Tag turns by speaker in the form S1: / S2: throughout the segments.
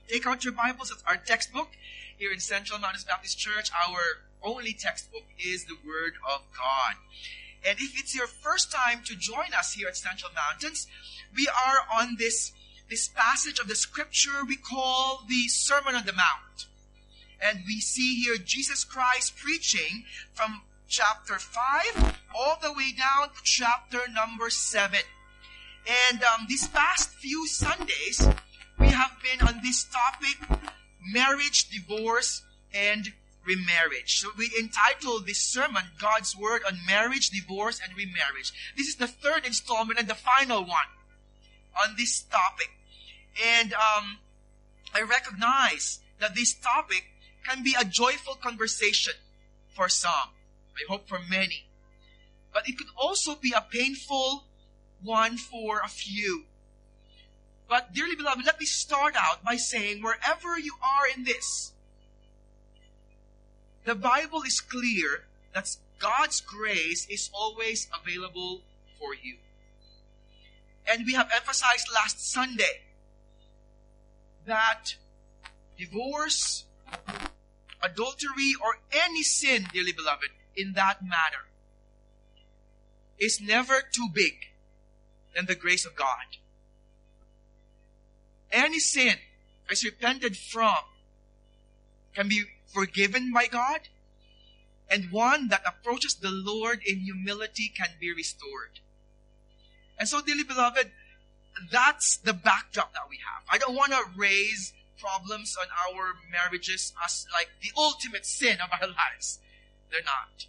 S1: take out your Bibles. It's our textbook here in Central Mountains Baptist Church. Our only textbook is the Word of God. And if it's your first time to join us here at Central Mountains, we are on this passage of the scripture we call the Sermon on the Mount. And we see here Jesus Christ preaching from chapter 5 all the way down to chapter number 7. And these past few Sundays, we have been on this topic, marriage, divorce, and remarriage. So we entitled this sermon, God's Word on Marriage, Divorce, and Remarriage. This is the third installment and the final one on this topic. And I recognize that this topic can be a joyful conversation for some. I hope for many. But it could also be a painful one for a few. But dearly beloved, let me start out by saying wherever you are in this, the Bible is clear that God's grace is always available for you. And we have emphasized last Sunday that divorce, adultery, or any sin, dearly beloved, in that matter, is never too big than the grace of God. Any sin is repented from can be forgiven by God, and one that approaches the Lord in humility can be restored. And so, dearly beloved, that's the backdrop that we have. I don't want to raise problems on our marriages as like the ultimate sin of our lives. They're not.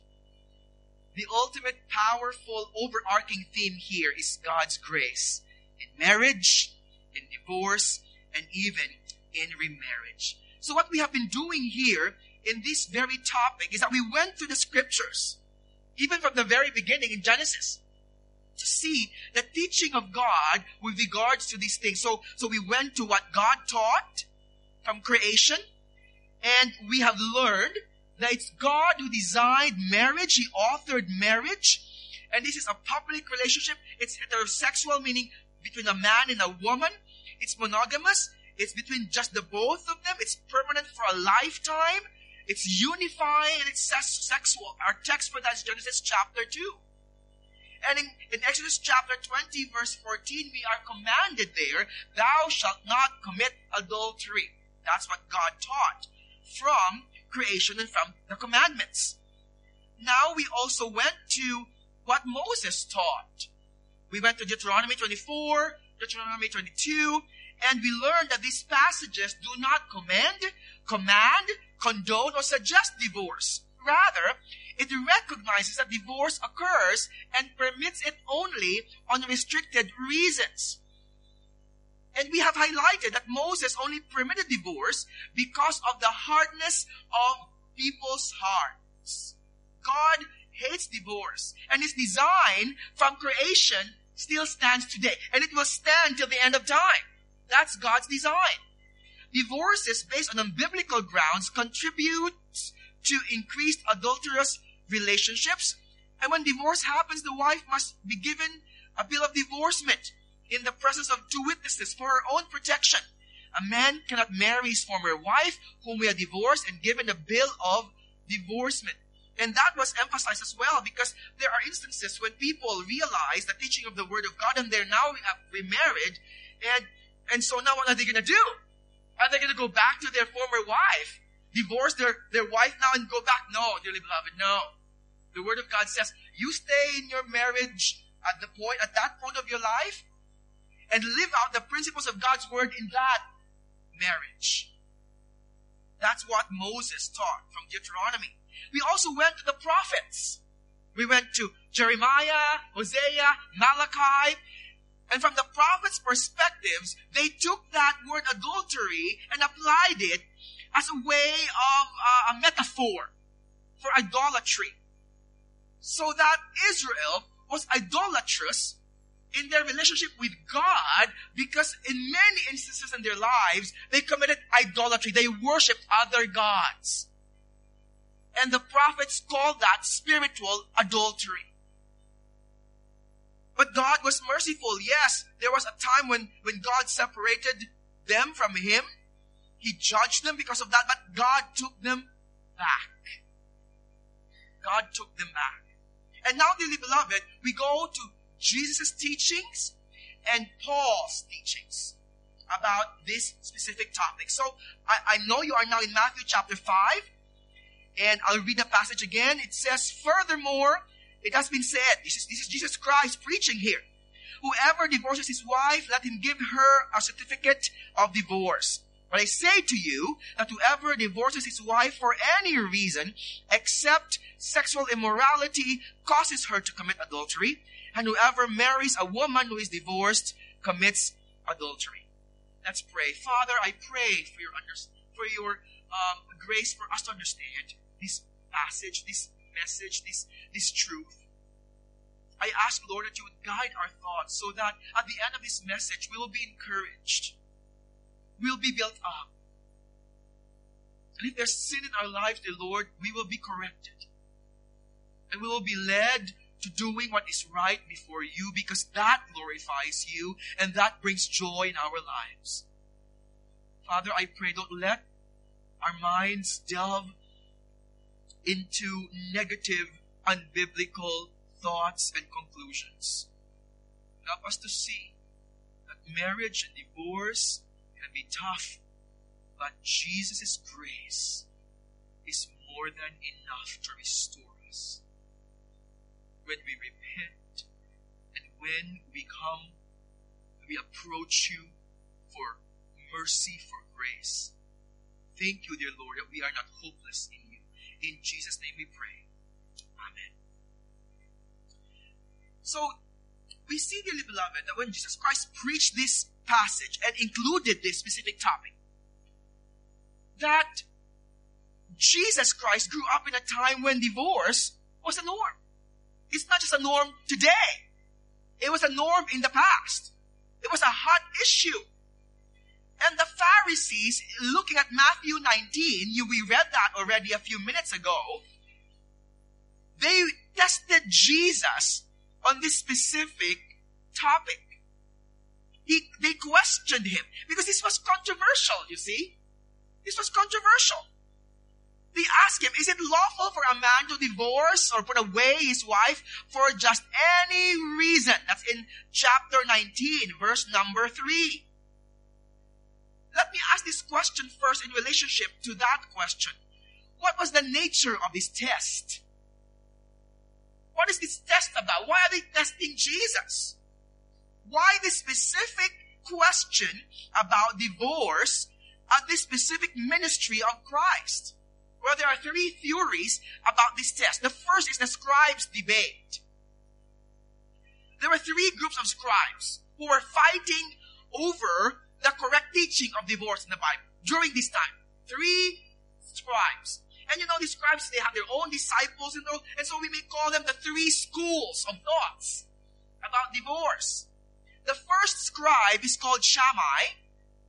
S1: The ultimate powerful overarching theme here is God's grace in marriage, in divorce, and even in remarriage. So what we have been doing here in this very topic is that we went through the scriptures, even from the very beginning in Genesis, to see the teaching of God with regards to these things. So we went to what God taught from creation, and we have learned that it's God who designed marriage. He authored marriage, and this is a public relationship. It's heterosexual, meaning between a man and a woman. It's monogamous. It's between just the both of them. It's permanent for a lifetime. It's unifying, and it's sexual. Our text for that is Genesis chapter 2. And in Exodus chapter 20, verse 14, we are commanded there, thou shalt not commit adultery. That's what God taught from creation and from the commandments. Now we also went to what Moses taught. We went to Deuteronomy 24, Deuteronomy 22, and we learned that these passages do not command, condone, or suggest divorce. Rather, it recognizes that divorce occurs and permits it only on restricted reasons. And we have highlighted that Moses only permitted divorce because of the hardness of people's hearts. God hates divorce, and his design from creation still stands today, and it will stand till the end of time. That's God's design. Divorces based on unbiblical grounds contributes to increased adulterous relationships. And when divorce happens, the wife must be given a bill of divorcement in the presence of two witnesses for her own protection. A man cannot marry his former wife, whom he had divorced, and given a bill of divorcement. And that was emphasized as well, because there are instances when people realize the teaching of the Word of God, and they're now remarried, and so now what are they going to do? Are they going to go back to their former wife, divorce their wife now and go back? No, dearly beloved, no. The Word of God says, you stay in your marriage at that point of your life, and live out the principles of God's Word in that marriage. That's what Moses taught from Deuteronomy. We also went to the prophets. We went to Jeremiah, Hosea, Malachi. And from the prophets' perspectives, they took that word adultery and applied it as a way of a metaphor for idolatry. So that Israel was idolatrous in their relationship with God, because in many instances in their lives, they committed idolatry. They worshipped other gods. And the prophets called that spiritual adultery. But God was merciful. Yes, there was a time when God separated them from Him. He judged them because of that, but God took them back. God took them back. And now, dearly beloved, we go to Jesus' teachings and Paul's teachings about this specific topic. So, I know you are now in Matthew chapter 5, and I'll read the passage again. It says, furthermore, it has been said, this is Jesus Christ preaching here, whoever divorces his wife, let him give her a certificate of divorce. But I say to you that whoever divorces his wife for any reason except sexual immorality causes her to commit adultery, and whoever marries a woman who is divorced commits adultery. Let's pray. Father, I pray for your grace for us to understand this passage, this message, this truth. I ask, Lord, that you would guide our thoughts so that at the end of this message, we will be encouraged. We'll be built up. And if there's sin in our lives, dear Lord, we will be corrected. And we will be led to doing what is right before you, because that glorifies you and that brings joy in our lives. Father, I pray, don't let our minds delve into negative, unbiblical thoughts and conclusions. Help us to see that marriage and divorce can be tough, but Jesus' grace is more than enough to restore us. When we repent and when we approach you for mercy, for grace. Thank you, dear Lord, that we are not hopeless in you. In Jesus' name we pray. Amen. So, we see, dearly beloved, that when Jesus Christ preached this passage and included this specific topic, that Jesus Christ grew up in a time when divorce was a norm. It's not just a norm today. It was a norm in the past. It was a hot issue. And the Pharisees, looking at Matthew 19, we read that already a few minutes ago, they tested Jesus on this specific topic. They questioned him because this was controversial, you see. This was controversial. They asked him, is it lawful for a man to divorce or put away his wife for just any reason? That's in chapter 19, verse number 3. Let me ask this question first in relationship to that question. What was the nature of this test? What is this test about? Why are they testing Jesus? Why this specific question about divorce at this specific ministry of Christ? Well, there are 3 theories about this test. The first is the scribes' debate. There were 3 groups of scribes who were fighting over the correct teaching of divorce in the Bible during this time. 3 scribes. And these scribes, they have their own disciples, and so we may call them the 3 schools of thoughts about divorce. The first scribe is called Shammai.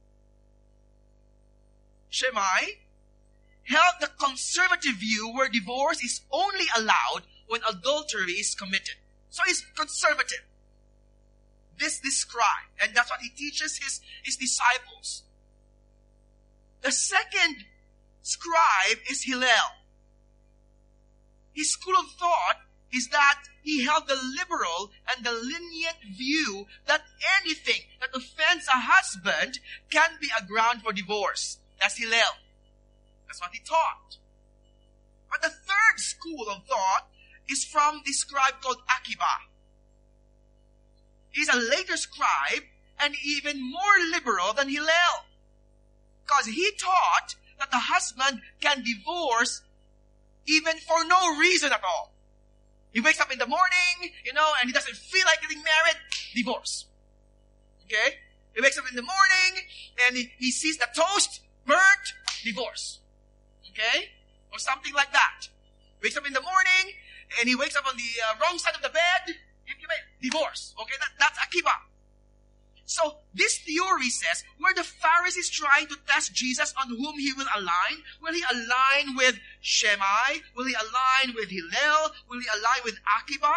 S1: Shammai held the conservative view where divorce is only allowed when adultery is committed. So he's conservative. This scribe. And that's what he teaches his disciples. The second scribe is Hillel. His school of thought is that he held the liberal and the lenient view that anything that offends a husband can be a ground for divorce. That's Hillel. That's what he taught. But the third school of thought is from the scribe called Akiba. He's a later scribe and even more liberal than Hillel. Because he taught that the husband can divorce even for no reason at all. He wakes up in the morning, and he doesn't feel like getting married, divorce. Okay? He wakes up in the morning and he sees the toast burnt, divorce. Okay? Or something like that. Wakes up in the morning and he wakes up on the wrong side of the bed, divorce. Okay? That's Akiba. So this theory says, were the Pharisees trying to test Jesus on whom he will align? Will he align with Shammai? Will he align with Hillel? Will he align with Akiba?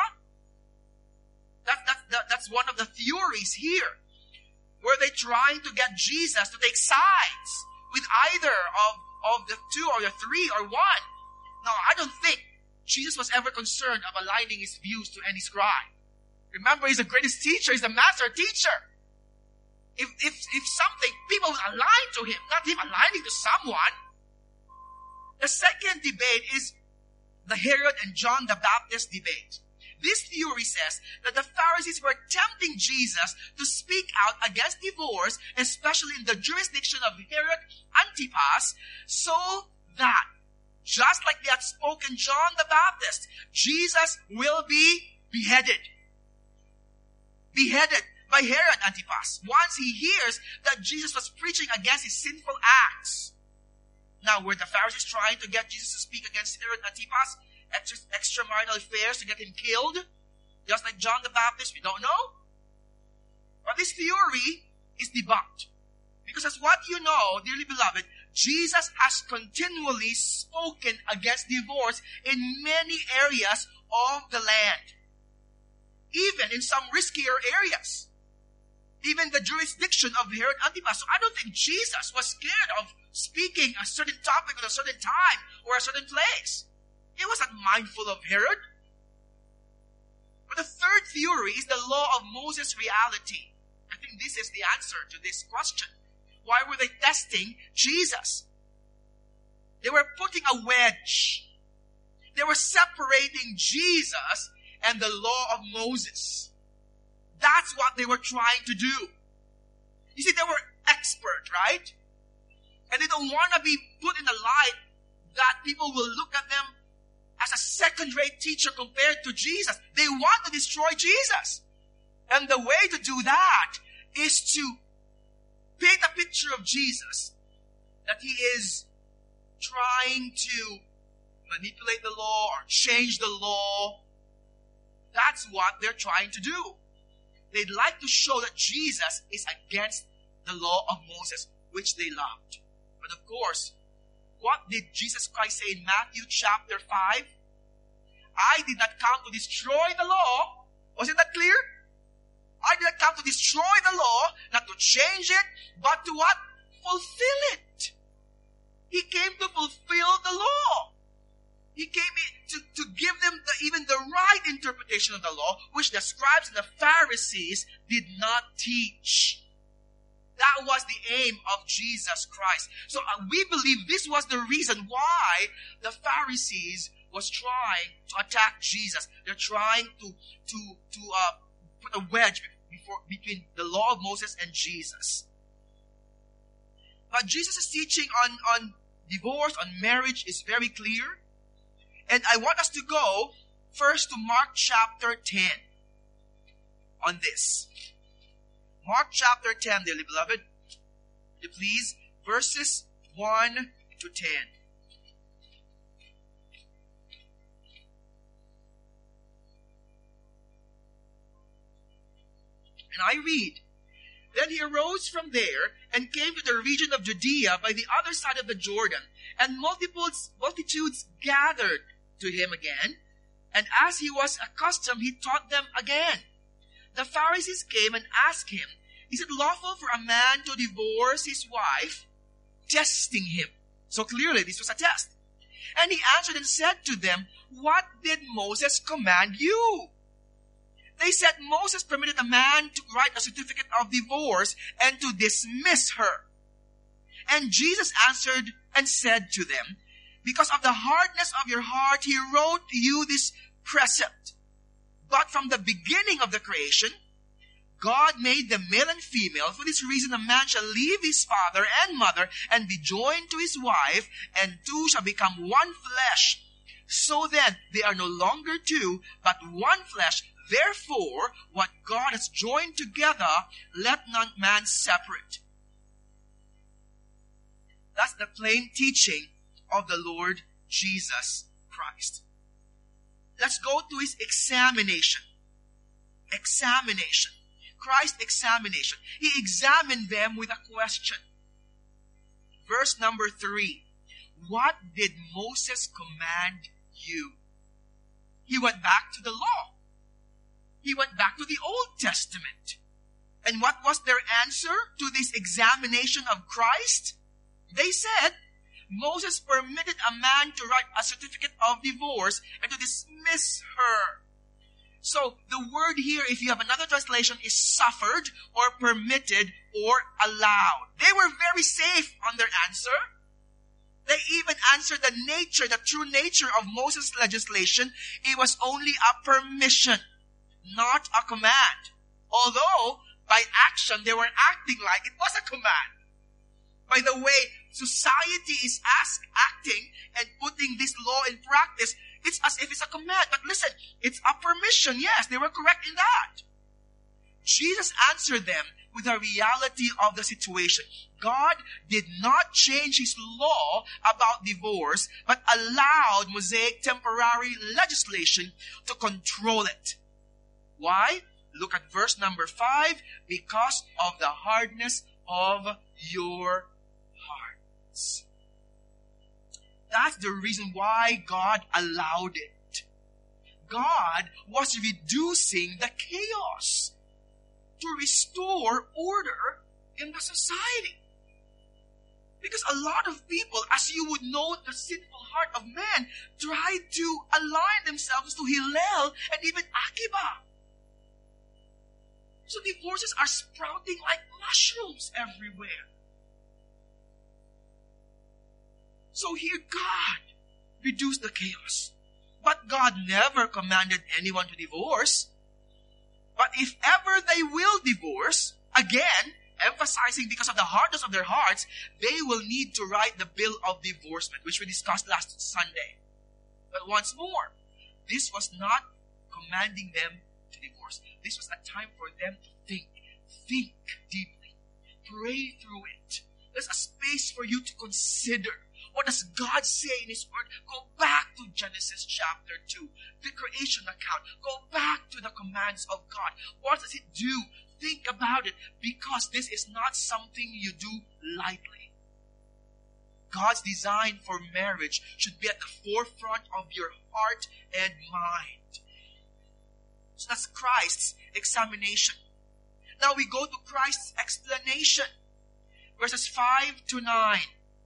S1: That's one of the theories here. Were they trying to get Jesus to take sides with either of the two or the three or one. Now, I don't think Jesus was ever concerned of aligning his views to any scribe. Remember, he's the greatest teacher. He's the master teacher. If something, people would align to him, not him aligning to someone. The second debate is the Herod and John the Baptist debate. This theory says that the Pharisees were tempting Jesus to speak out against divorce, especially in the jurisdiction of Herod Antipas, so that, just like they had spoken John the Baptist, Jesus will be beheaded. Beheaded by Herod Antipas once he hears that Jesus was preaching against his sinful acts. Now, were the Pharisees trying to get Jesus to speak against Herod Antipas? Extramarital affairs to get him killed? Just like John the Baptist? We don't know. But this theory is debunked. Because as what you know, dearly beloved, Jesus has continually spoken against divorce in many areas of the land. Even in some riskier areas. Even the jurisdiction of Herod Antipas. So I don't think Jesus was scared of speaking a certain topic at a certain time or a certain place. He wasn't mindful of Herod. But the third theory is the law of Moses reality. I think this is the answer to this question. Why were they testing Jesus? They were putting a wedge. They were separating Jesus and the law of Moses. That's what they were trying to do. You see, they were expert, right? And they don't want to be put in the light that people will look at them as a second-rate teacher compared to Jesus. They want to destroy Jesus. And the way to do that is to paint a picture of Jesus that he is trying to manipulate the law or change the law. That's what they're trying to do. They'd like to show that Jesus is against the law of Moses, which they loved. But of course, what did Jesus Christ say in Matthew chapter 5? I did not come to destroy the law. Wasn't that clear? I did not come to destroy the law, not to change it, but to what? Fulfill it. He came to fulfill the law. He came to give them even the right interpretation of the law, which the scribes and the Pharisees did not teach. That was the aim of Jesus Christ. So we believe this was the reason why the Pharisees was trying to attack Jesus. They're trying to put a wedge between the law of Moses and Jesus. But Jesus' teaching on divorce, on marriage is very clear. And I want us to go first to Mark chapter 10 on this. Mark chapter 10, dearly beloved. Would you please? Verses 1 to 10. And I read, Then he arose from there and came to the region of Judea by the other side of the Jordan, and multitudes gathered to him again, and as he was accustomed, he taught them again. The Pharisees came and asked him, Is it lawful for a man to divorce his wife? Testing him. So clearly, this was a test. And he answered and said to them, What did Moses command you? They said, Moses permitted a man to write a certificate of divorce and to dismiss her. And Jesus answered and said to them, Because of the hardness of your heart, he wrote you this precept. But from the beginning of the creation, God made them male and female. For this reason, a man shall leave his father and mother and be joined to his wife, and two shall become one flesh. So then, they are no longer two, but one flesh. Therefore, what God has joined together, let not man separate. That's the plain teaching of the Lord Jesus Christ. Let's go to his examination. Examination. Christ's examination. He examined them with a question. Verse number 3. What did Moses command you? He went back to the law. He went back to the Old Testament. And what was their answer to this examination of Christ? They said, Moses permitted a man to write a certificate of divorce and to dismiss her. So the word here, if you have another translation, is suffered or permitted or allowed. They were very safe on their answer. They even answered the true nature of Moses' legislation. It was only a permission, not a command. Although, by action, they were acting like it was a command. By the way society is acting and putting this law in practice, it's as if it's a command. But listen, it's a permission. Yes, they were correct in that. Jesus answered them with the reality of the situation. God did not change His law about divorce, but allowed Mosaic temporary legislation to control it. Why? Look at verse number 5. Because of the hardness of your hearts. That's the reason why God allowed it. God was reducing the chaos to restore order in the society. Because a lot of people, as you would know, the sinful heart of man, try to align themselves to Hillel and even Akiba. So divorces are sprouting like mushrooms everywhere. So here God reduced the chaos. But God never commanded anyone to divorce. But if ever they will divorce, again, emphasizing because of the hardness of their hearts, they will need to write the bill of divorcement, which we discussed last Sunday. But once more, this was not commanding them to divorce. This was a time for them to think deeply, pray through it. There's a space for you to consider. What does God say in His Word? Go back to Genesis chapter 2, the creation account. Go back to the commands of God. What does it do? Think about it, because this is not something you do lightly. God's design for marriage should be at the forefront of your heart and mind. So that's Christ's examination. Now we go to Christ's explanation. Verses 5 to 9.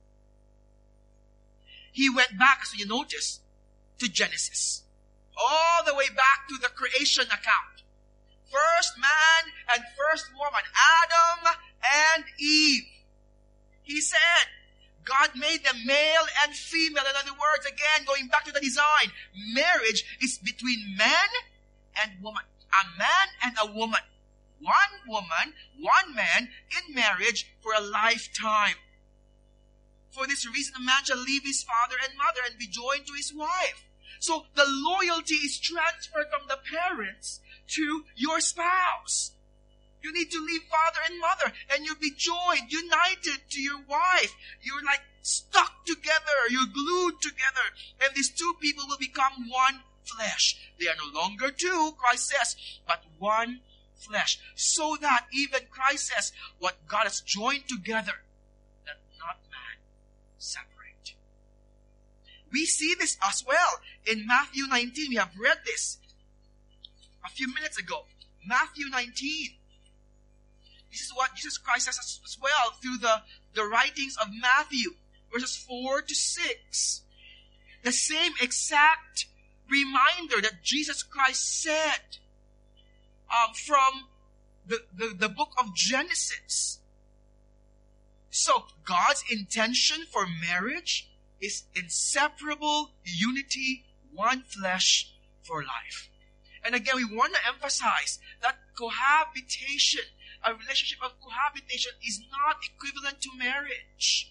S1: He went back, so you notice, to Genesis. All the way back to the creation account. First man and first woman, Adam and Eve. He said, God made them male and female. In other words, again, going back to the design, marriage is between man and woman. A man and a woman. One woman, one man in marriage for a lifetime. For this reason, a man shall leave his father and mother and be joined to his wife. So the loyalty is transferred from the parents to your spouse. You need to leave father and mother and you'll be joined, united to your wife. You're like stuck together. You're glued together. And these two people will become one flesh. They are no longer two, Christ says, but one flesh. So that even Christ says, what God has joined together, that not man separate. We see this as well in Matthew 19. We have read this a few minutes ago. Matthew 19. This is what Jesus Christ says as well through the writings of Matthew, verses 4 to 6. The same exact reminder that Jesus Christ said from the book of Genesis. So, God's intention for marriage is inseparable unity, one flesh for life. And again, we want to emphasize that cohabitation, a relationship of cohabitation, is not equivalent to marriage.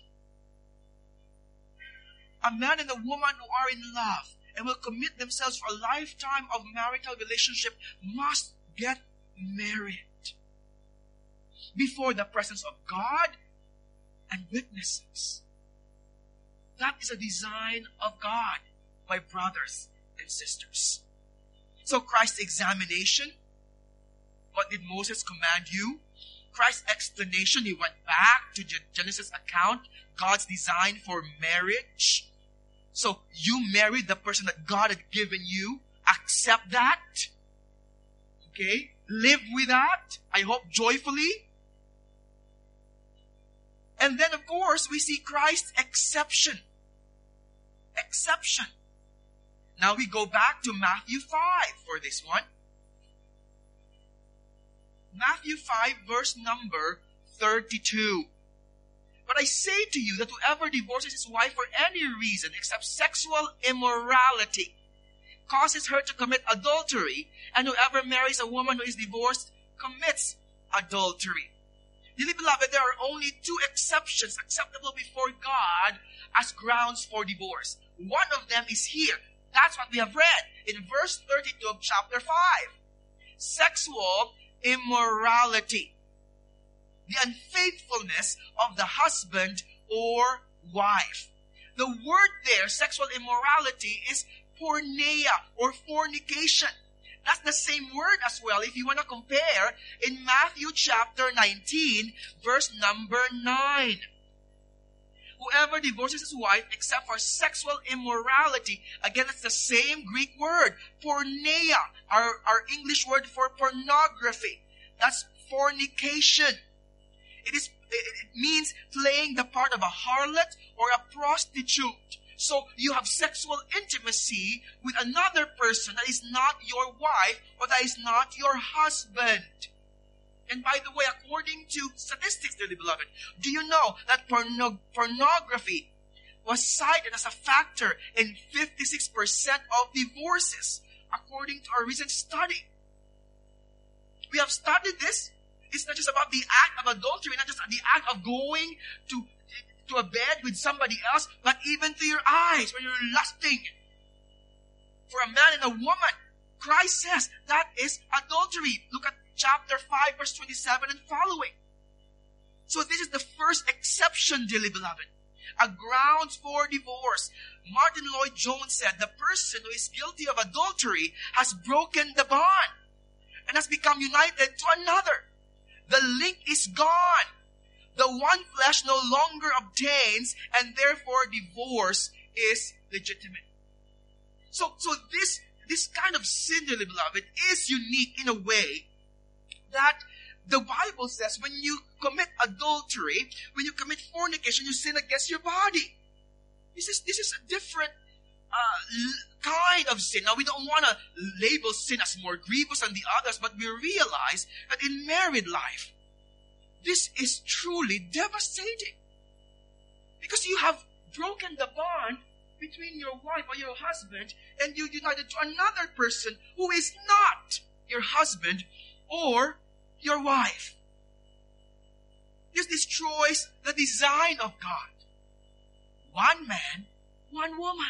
S1: A man and a woman who are in love and will commit themselves for a lifetime of marital relationship must get married before the presence of God and witnesses. That is a design of God, my brothers and sisters. So Christ's examination, what did Moses command you? Christ's explanation, he went back to Genesis account, God's design for marriage. So you married the person that God had given you. Accept that. Okay? Live with that. I hope joyfully. And then, of course, we see Christ's exception. Exception. Now we go back to Matthew 5 for this one. Matthew 5, verse number 32. But I say to you that whoever divorces his wife for any reason except sexual immorality causes her to commit adultery, and whoever marries a woman who is divorced commits adultery. Dearly beloved, there are only two exceptions acceptable before God as grounds for divorce. One of them is here. That's what we have read in verse 32 of chapter 5. Sexual immorality. The unfaithfulness of the husband or wife. The word there, sexual immorality, is porneia or fornication. That's the same word as well if you want to compare in Matthew chapter 19, verse number 9. Whoever divorces his wife except for sexual immorality, again, it's the same Greek word, porneia, our English word for pornography. That's fornication. It means playing the part of a harlot or a prostitute. So you have sexual intimacy with another person that is not your wife or that is not your husband. And by the way, according to statistics, dearly beloved, do you know that pornography was cited as a factor in 56% of divorces, according to our recent study? We have studied this. It's not just about the act of adultery, not just the act of going to a bed with somebody else, but even to your eyes when you're lusting for a man and a woman. Christ says that is adultery. Look at chapter 5, verse 27 and following. So this is the first exception, dearly beloved. A grounds for divorce. Martin Lloyd-Jones said, the person who is guilty of adultery has broken the bond and has become united to another. The link is gone. The one flesh no longer obtains, and therefore divorce is legitimate. So this kind of sin, dearly beloved, is unique in a way that the Bible says when you commit adultery, when you commit fornication, you sin against your body. This is a different kind of sin. Now, we don't want to label sin as more grievous than the others, but we realize that in married life, this is truly devastating. Because you have broken the bond between your wife or your husband, and you united to another person who is not your husband or your wife. This destroys the design of God. One man, one woman.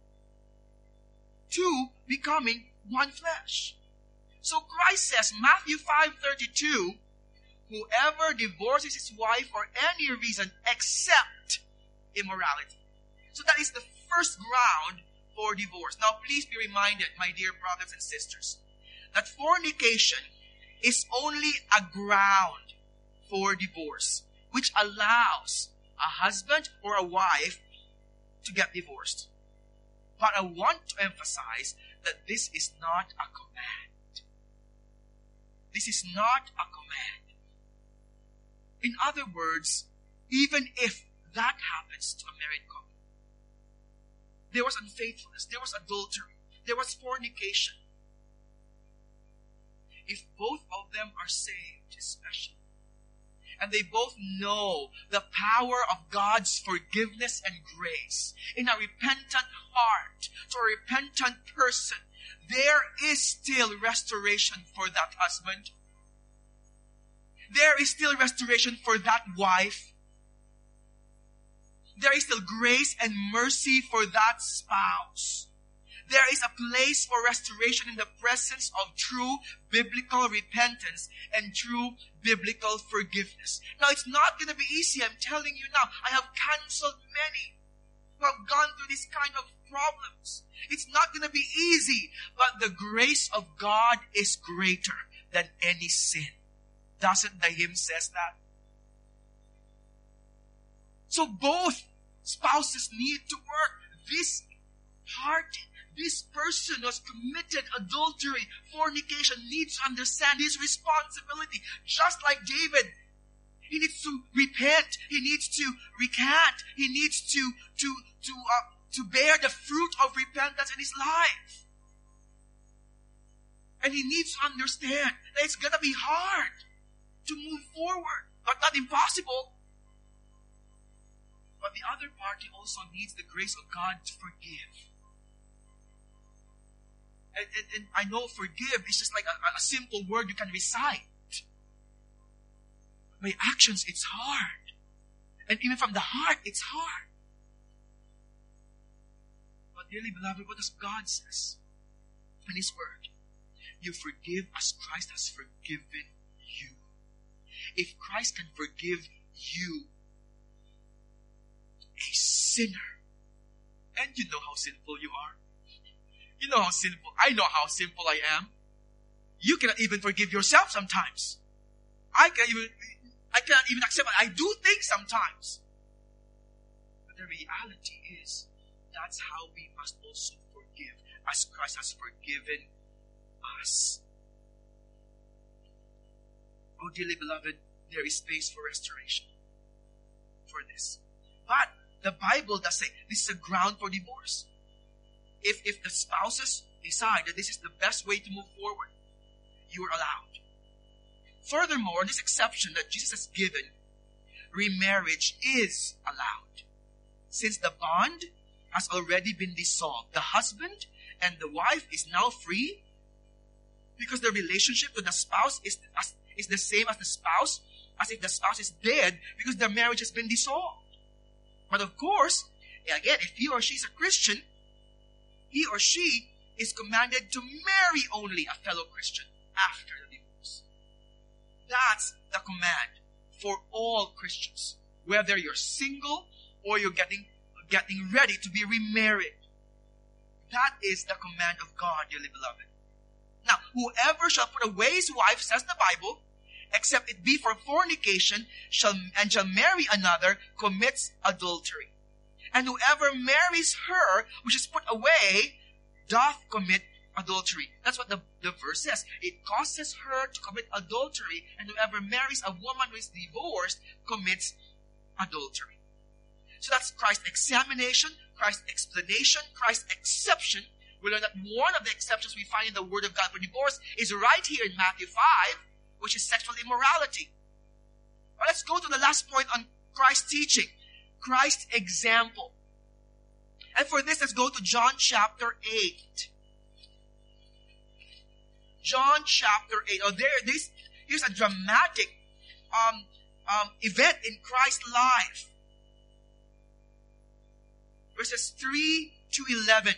S1: Two becoming one flesh. So Christ says, Matthew 5:32, whoever divorces his wife for any reason except immorality. So that is the first ground for divorce. Now please be reminded, my dear brothers and sisters, that fornication is only a ground for divorce, which allows a husband or a wife to get divorced. But I want to emphasize that this is not a command. This is not a command. In other words, even if that happens to a married couple, there was unfaithfulness, there was adultery, there was fornication. If both of them are saved, especially, and they both know the power of God's forgiveness and grace in a repentant heart to a repentant person, there is still restoration for that husband. There is still restoration for that wife. There is still grace and mercy for that spouse. There is a place for restoration in the presence of true biblical repentance and true biblical forgiveness. Now, it's not going to be easy. I'm telling you now. I have counseled many who have gone through this kind of problems. It's not going to be easy, but the grace of God is greater than any sin. Doesn't the hymn says that? So both spouses need to work. This person who has committed adultery, fornication, needs to understand his responsibility. Just like David, He needs to repent. He needs to recant. He needs to bear the fruit of repentance in his life. And he needs to understand that it's gonna be hard to move forward, but not impossible. But the other party also needs the grace of God to forgive. And I know forgive is just like a simple word you can recite. By actions, it's hard. And even from the heart, it's hard. But dearly beloved, what does God says in His Word? You forgive as Christ has forgiven you. If Christ can forgive you, a sinner, and you know how sinful you are. You know how sinful, I know how sinful I am. You cannot even forgive yourself sometimes. I cannot even accept it. I do things sometimes. But the reality is, that's how we must also forgive, as Christ has forgiven us. Oh, dearly beloved, there is space for restoration for this. But the Bible does say this is a ground for divorce. If the spouses decide that this is the best way to move forward, you are allowed. Furthermore, this exception that Jesus has given, remarriage is allowed. Since the bond has already been dissolved, the husband and the wife is now free because the relationship to the spouse is the same as the spouse, as if the spouse is dead because their marriage has been dissolved. But of course, again, if he or she is a Christian, he or she is commanded to marry only a fellow Christian after the divorce. That's the command for all Christians, whether you're single or you're getting ready to be remarried. That is the command of God, dearly beloved. Now, whoever shall put away his wife, says the Bible, except it be for fornication, shall marry another, commits adultery. And whoever marries her which is put away doth commit adultery. That's what the verse says. It causes her to commit adultery, and whoever marries a woman who is divorced commits adultery. So that's Christ's examination, Christ's explanation, Christ's exception. We learn that one of the exceptions we find in the Word of God for divorce is right here in Matthew 5, which is sexual immorality. But let's go to the last point on Christ's teaching. Christ's example. And for this, let's go to John chapter 8. John chapter 8. Here's a dramatic event in Christ's life. Verses 3 to 11.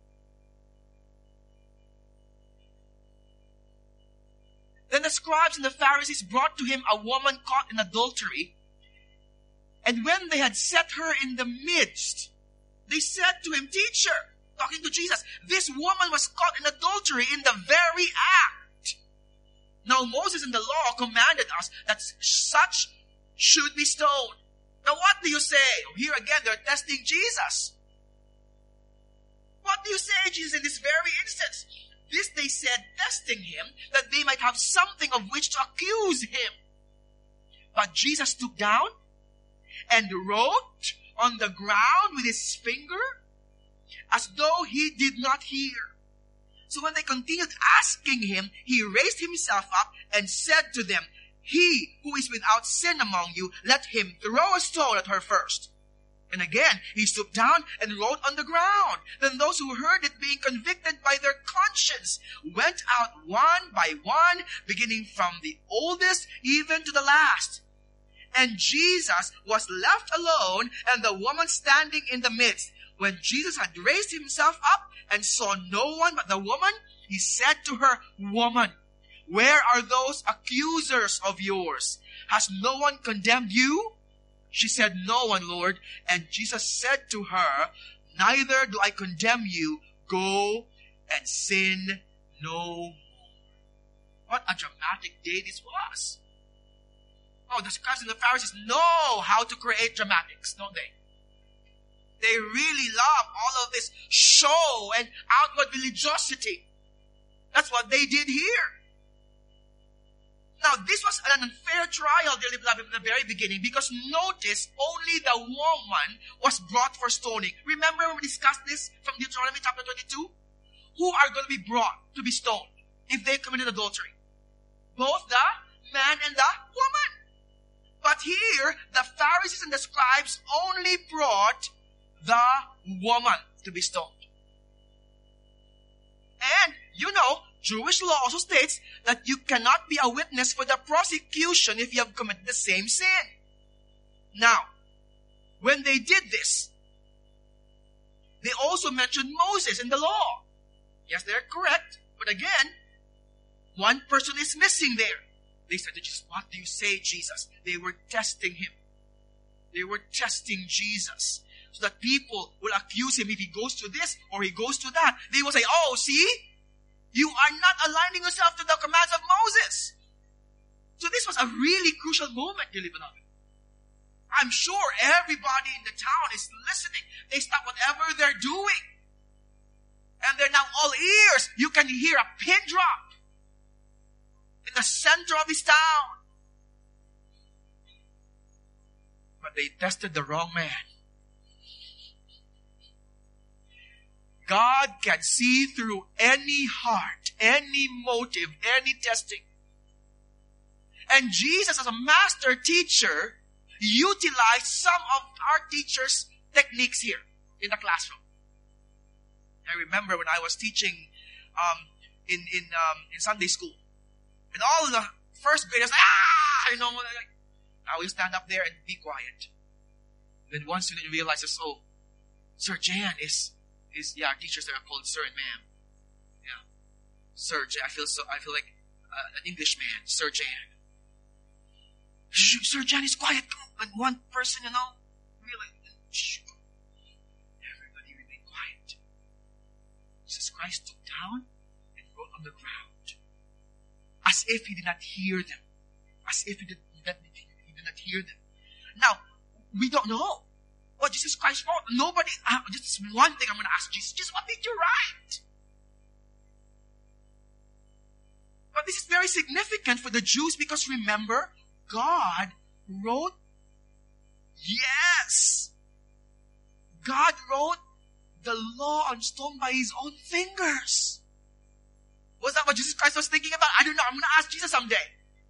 S1: Then the scribes and the Pharisees brought to him a woman caught in adultery. And when they had set her in the midst, they said to him, Teacher, talking to Jesus, this woman was caught in adultery in the very act. Now Moses in the law commanded us that such should be stoned. Now what do you say? Here again, they're testing Jesus. What do you say, Jesus, in this very instance? This they said, testing him, that they might have something of which to accuse him. But Jesus stooped down and wrote on the ground with his finger, as though he did not hear. So when they continued asking him, he raised himself up and said to them, He who is without sin among you, let him throw a stone at her first. And again, he stooped down and wrote on the ground. Then those who heard it, being convicted by their conscience, went out one by one, beginning from the oldest even to the last. And Jesus was left alone, and the woman standing in the midst. When Jesus had raised himself up and saw no one but the woman, he said to her, Woman, where are those accusers of yours? Has no one condemned you? She said, No one, Lord. And Jesus said to her, Neither do I condemn you. Go and sin no more. What a dramatic day this was. Oh, the scribes and the Pharisees know how to create dramatics, don't they? They really love all of this show and outward religiosity. That's what they did here. Now, this was an unfair trial, dearly beloved, in the very beginning, because notice, only the woman was brought for stoning. Remember when we discussed this from Deuteronomy chapter 22? Who are going to be brought to be stoned if they committed adultery? Both the man and the woman. But here, the Pharisees and the scribes only brought the woman to be stoned. And, Jewish law also states that you cannot be a witness for the prosecution if you have committed the same sin. Now, when they did this, they also mentioned Moses in the law. Yes, they're correct. But again, one person is missing there. They said to Jesus, "What do you say, Jesus?" They were testing him. They were testing Jesus. So that people will accuse him if he goes to this or he goes to that. They will say, "Oh, see? You are not aligning yourself to the commands of Moses." So this was a really crucial moment, dearly beloved. I'm sure everybody in the town is listening. They stop whatever they're doing. And they're now all ears. You can hear a pin drop in the center of this town. But they tested the wrong man. God can see through any heart, any motive, any testing. And Jesus, as a master teacher, utilized some of our teachers' techniques here in the classroom. I remember when I was teaching in Sunday school, and all the first graders, I will stand up there and be quiet. Then one student realizes, "Oh, Sir Jan is teachers that are called Sir and Ma'am. Yeah, Sir Jan. I feel like an English man, Sir Jan. Sir Jan is quiet." And one person, realized, everybody remained quiet. Jesus Christ took down and wrote on the ground, as if he did not hear them, as if he did not hear them. Now, we don't know what Jesus Christ wrote. Nobody, just one thing I'm going to ask Jesus. Jesus, what did you write? But this is very significant for the Jews because remember, God wrote, yes, God wrote the law on stone by his own fingers. Was that what Jesus Christ was thinking about? I don't know. I'm going to ask Jesus someday.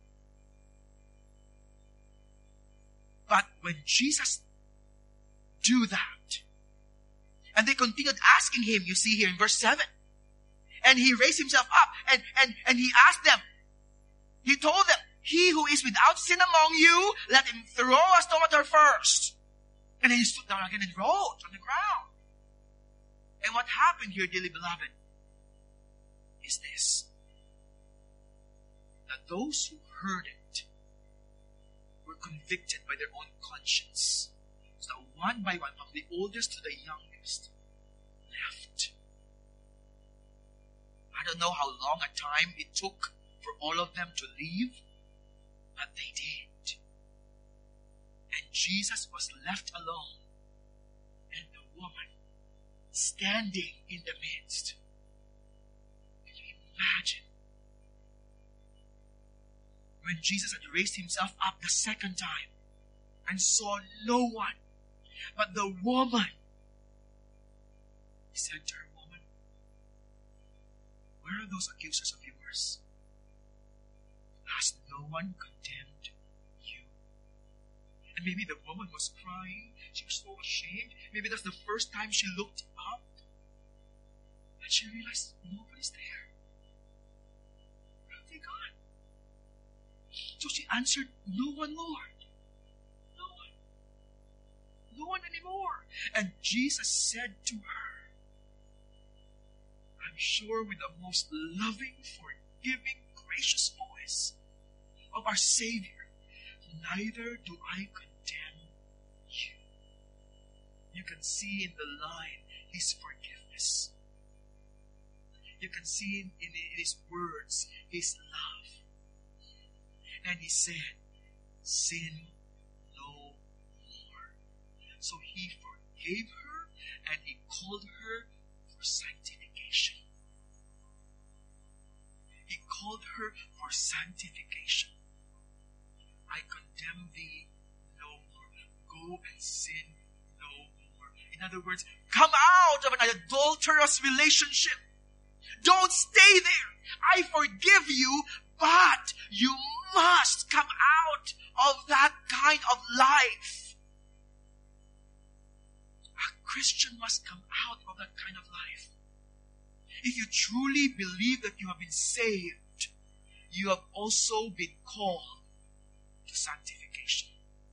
S1: But when Jesus do that, and they continued asking him, you see here in verse 7, and he raised himself up, and he asked them, he told them, "He who is without sin among you, let him throw a stone at her first." And then he stood down again and wrote on the ground. And what happened here, dearly beloved, is this: that those who heard it were convicted by their own conscience. So that one by one, from the oldest to the youngest, left. I don't know how long a time it took for all of them to leave, but they did. And Jesus was left alone, and the woman standing in the midst. Can you imagine? When Jesus had raised himself up the second time and saw no one but the woman, he said to her, "Woman, where are those accusers of yours? Has no one condemned you?" And maybe the woman was crying. She was so ashamed. Maybe that's the first time she looked up. And she realized nobody's there. Where have they gone? So she answered, "No one, Lord. No one. No one anymore." And Jesus said to her, I'm sure with the most loving, forgiving, gracious voice of our Savior, "Neither do I condemn you." You can see in the line his forgiveness. You can see in his words his love. And he said, "Sin no more." So he forgave her and he called her for sanctification. He called her for sanctification. I condemn thee no more. Go and sin no more. In other words, come out of an adulterous relationship. Don't stay there. I forgive you, but you must come out of that kind of life. A Christian must come out of that kind of life. If you truly believe that you have been saved, you have also been called to sanctification.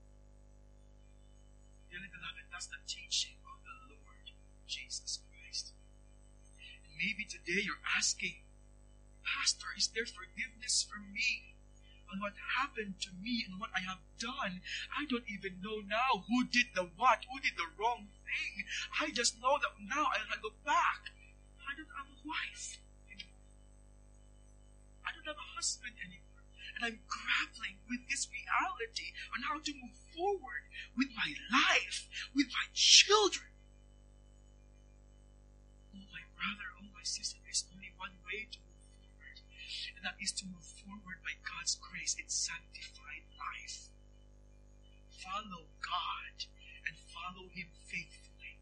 S1: Dearly beloved, that's the teaching of the Lord Jesus Christ. And maybe today you're asking, Pastor, is there forgiveness for me on what happened to me and what I have done? I don't even know now who did the what, who did the wrong thing. I just know that now I look back. I don't have a wife anymore. I don't have a husband anymore. And I'm grappling with this reality on how to move forward with my life, with my children. Oh, my brother, oh, my sister, there's only one way to move forward. And that is to move forward by God's grace in sanctified life. Follow God and follow Him faithfully.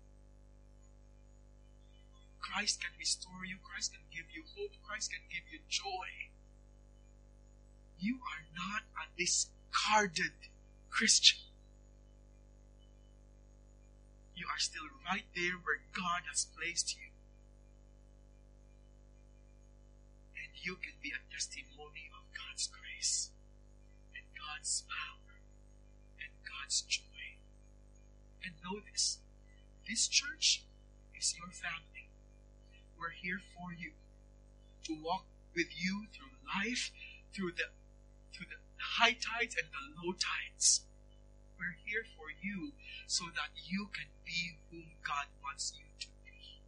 S1: Christ can restore you. Christ can give you hope. Christ can give you joy. You are not a discarded Christian. You are still right there where God has placed you. And you can be a testimony of God's grace and God's power and God's joy. And know this church is your family. We're here for you, to walk with you through life, through the high tides and the low tides. We're here for you so that you can be whom God wants you to be.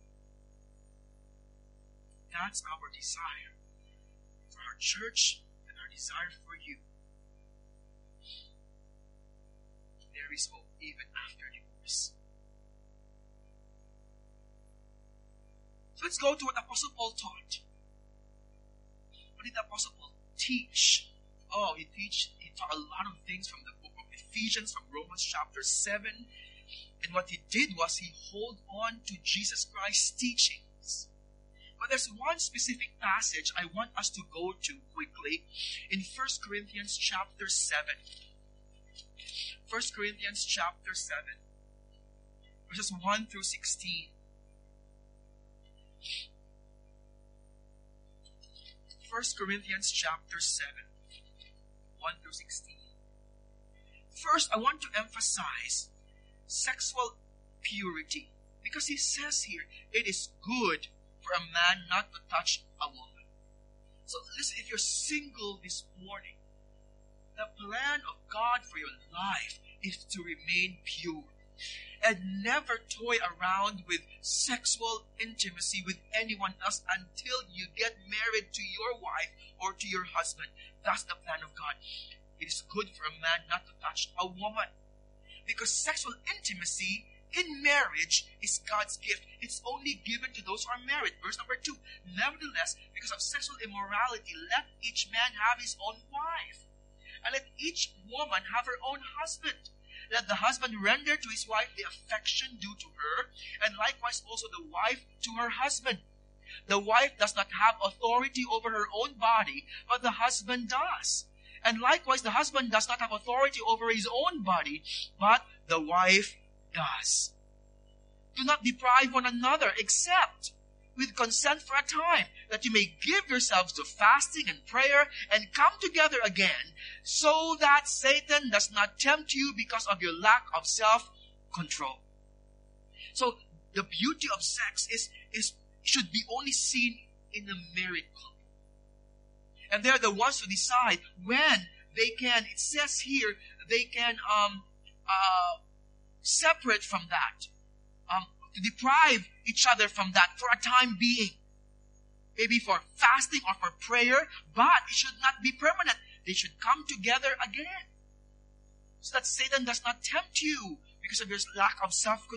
S1: That's our desire for our church and our desire for you. There is hope even after divorce. So let's go to what Apostle Paul taught. What did the Apostle Paul teach? Oh, he taught a lot of things from the book of Ephesians, from Romans chapter 7. And what he did was he held on to Jesus Christ's teachings. But there's one specific passage I want us to go to quickly in 1 Corinthians chapter 7. 1 Corinthians chapter 7, verses 1 through 16. 1 Corinthians chapter 7, 1 through 16. First, I want to emphasize sexual purity, because he says here, it is good for a man not to touch a woman. So listen, if you're single this morning, the plan of God for your life is to remain pure. And never toy around with sexual intimacy with anyone else until you get married to your wife or to your husband. That's the plan of God. It is good for a man not to touch a woman. Because sexual intimacy in marriage is God's gift. It's only given to those who are married. Verse number 2. Nevertheless, because of sexual immorality, let each man have his own wife. And let each woman have her own husband. Let the husband render to his wife the affection due to her, and likewise also the wife to her husband. The wife does not have authority over her own body, but the husband does. And likewise the husband does not have authority over his own body, but the wife does. Do not deprive one another, except with consent for a time, that you may give yourselves to fasting and prayer and come together again, so that Satan does not tempt you because of your lack of self-control. So the beauty of sex should be only seen in the married couple. And they're the ones who decide when they can, it says here, they can separate from that. To deprive each other from that for a time being. Maybe for fasting or for prayer, but it should not be permanent. They should come together again. So that Satan does not tempt you because of your lack of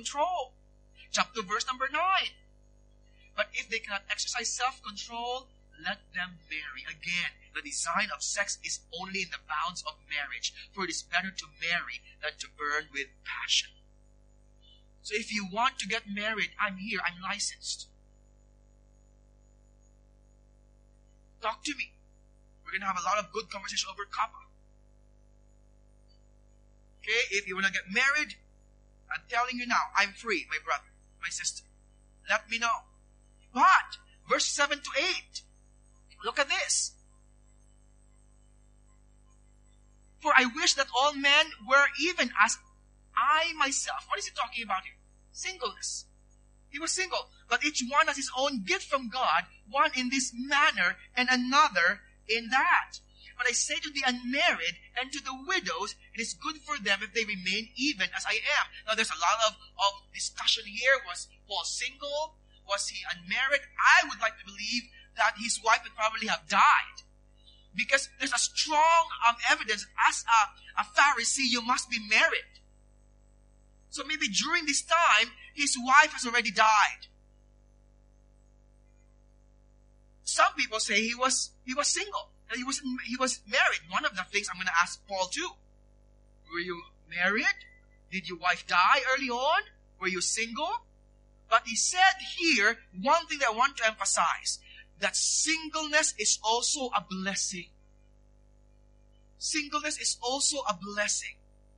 S1: self-control. Jump to verse number 9. But if they cannot exercise self-control, let them marry. Again, the design of sex is only in the bounds of marriage, for it is better to marry than to burn with passion. So if you want to get married, I'm here, I'm licensed. Talk to me. We're going to have a lot of good conversation over copper. Okay, if you want to get married, I'm telling you now, I'm free, my brother, my sister. Let me know. But, verse 7 to 8, look at this. For I wish that all men were even as I myself. What is he talking about here? Singleness. He was single. But each one has his own gift from God, one in this manner and another in that. But I say to the unmarried and to the widows, it is good for them if they remain even as I am. Now there's a lot of discussion here. Was Paul single? Was he unmarried? I would like to believe that his wife would probably have died. Because there's a strong evidence, as a Pharisee, you must be married. So maybe during this time, his wife has already died. Some people say he was single. He was married. One of the things I'm going to ask Paul too. Were you married? Did your wife die early on? Were you single? But he said here, one thing that I want to emphasize, that singleness is also a blessing. Singleness is also a blessing.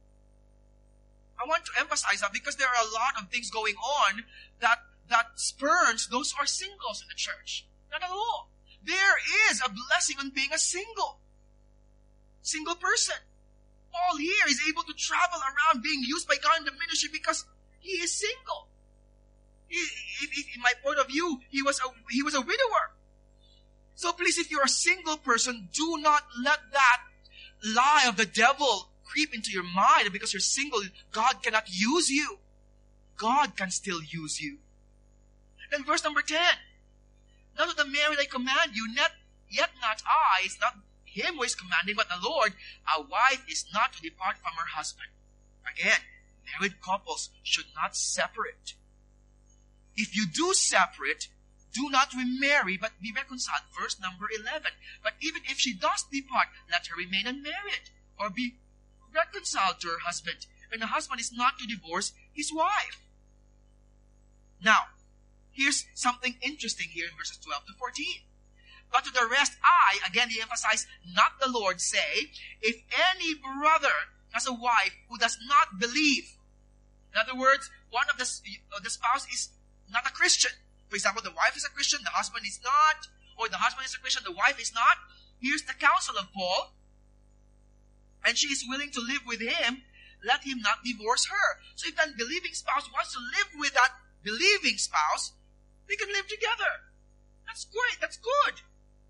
S1: I want to emphasize that because there are a lot of things going on that spurns those who are singles in the church. Not at all. There is a blessing on being a single person. Paul here is able to travel around being used by God in the ministry because he is single. In my point of view, he was a widower. So please, if you're a single person, do not let that lie of the devil creep into your mind. Because you're single, God cannot use you. God can still use you. Then verse number 10. Now to the married I command you, yet not I, it's not him who is commanding, but the Lord. A wife is not to depart from her husband. Again, married couples should not separate. If you do separate, do not remarry, but be reconciled. Verse number 11. But even if she does depart, let her remain unmarried, or be reconciled to her husband. And the husband is not to divorce his wife. Now, here's something interesting here in verses 12 to 14. But to the rest I, again he emphasized, not the Lord, say, if any brother has a wife who does not believe. In other words, one of the spouse is not a Christian. For example, the wife is a Christian, the husband is not. Or the husband is a Christian, the wife is not. Here's the counsel of Paul. And she is willing to live with him, let him not divorce her. So if that believing spouse wants to live with that believing spouse, they can live together. That's great. That's good.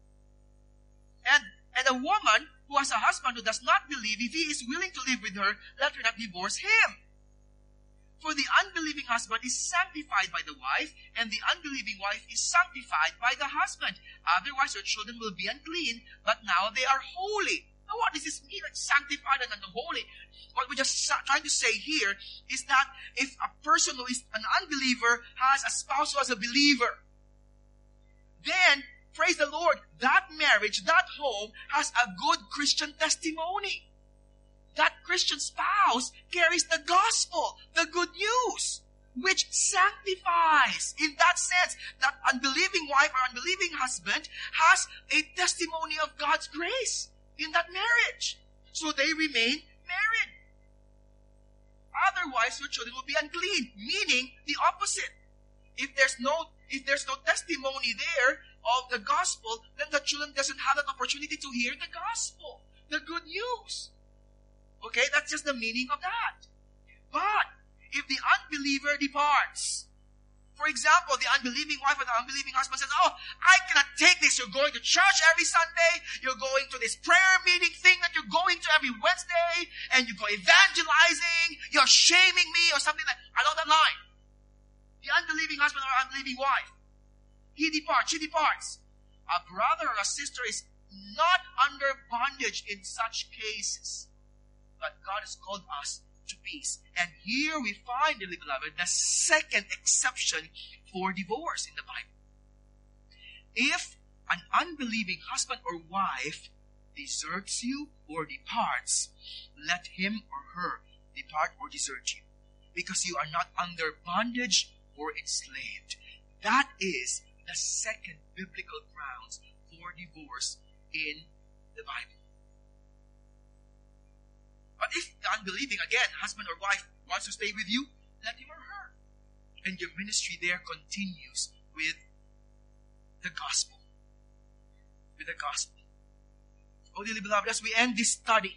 S1: And a woman who has a husband who does not believe, if he is willing to live with her, let her not divorce him. For the unbelieving husband is sanctified by the wife, and the unbelieving wife is sanctified by the husband. Otherwise your children will be unclean, but now they are holy. Now what does this mean, like sanctified and unholy? What we're just trying to say here is that if a person who is an unbeliever has a spouse who is a believer, then, praise the Lord, that marriage, that home has a good Christian testimony. That Christian spouse carries the gospel, the good news, which sanctifies. In that sense, that unbelieving wife or unbelieving husband has a testimony of God's grace in that marriage. So they remain married. Otherwise, your children will be unclean, meaning the opposite. If there's no testimony there of the gospel, then the children doesn't have an opportunity to hear the gospel, the good news. Okay, that's just the meaning of that. But if the unbeliever departs, for example, the unbelieving wife or the unbelieving husband says, "Oh, I cannot take this. You're going to church every Sunday. You're going to this prayer meeting thing that you're going to every Wednesday, and you go evangelizing. You're shaming me," or something like along that line. The unbelieving husband or unbelieving wife, he departs, she departs. A brother or a sister is not under bondage in such cases. But God has called us to peace. And here we find, dearly beloved, the second exception for divorce in the Bible. If an unbelieving husband or wife deserts you or departs, let him or her depart or desert you, because you are not under bondage or enslaved. That is the second biblical grounds for divorce in the Bible. But if the unbelieving, again, husband or wife wants to stay with you, let him or her. And your ministry there continues with the gospel. With the gospel. Oh, dearly beloved, as we end this study,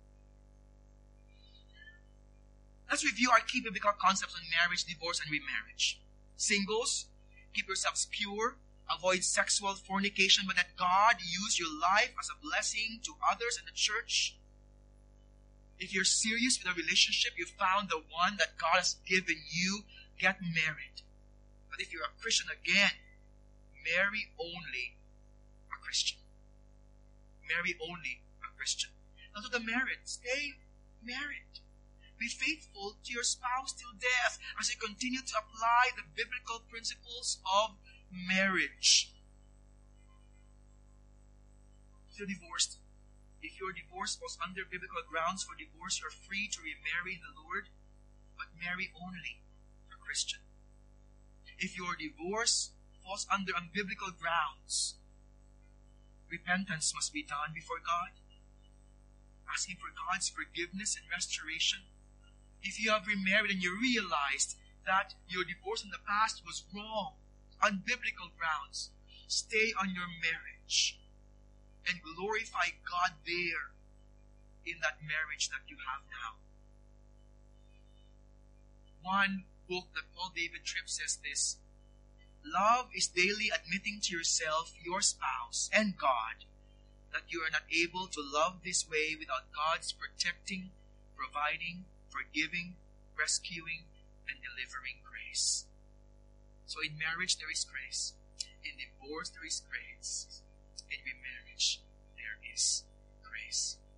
S1: let's review our key biblical concepts on marriage, divorce, and remarriage. Singles, keep yourselves pure. Avoid sexual fornication, but let God use your life as a blessing to others and the church. If you're serious with a relationship, you found the one that God has given you, get married. But if you're a Christian, again, marry only a Christian. Marry only a Christian. Now to the married, stay married. Be faithful to your spouse till death as you continue to apply the biblical principles of marriage. If you're divorced, if your divorce falls under biblical grounds for divorce, you're free to remarry the Lord, but marry only a Christian. If your divorce falls under unbiblical grounds, repentance must be done before God, asking for God's forgiveness and restoration. If you have remarried and you realized that your divorce in the past was wrong, unbiblical grounds, stay on your marriage and glorify God there in that marriage that you have now. One book that Paul David Tripp says this: love is daily admitting to yourself, your spouse, and God that you are not able to love this way without God's protecting, providing, forgiving, rescuing, and delivering grace. So in marriage there is grace. In divorce there is grace. In remarriage there is grace.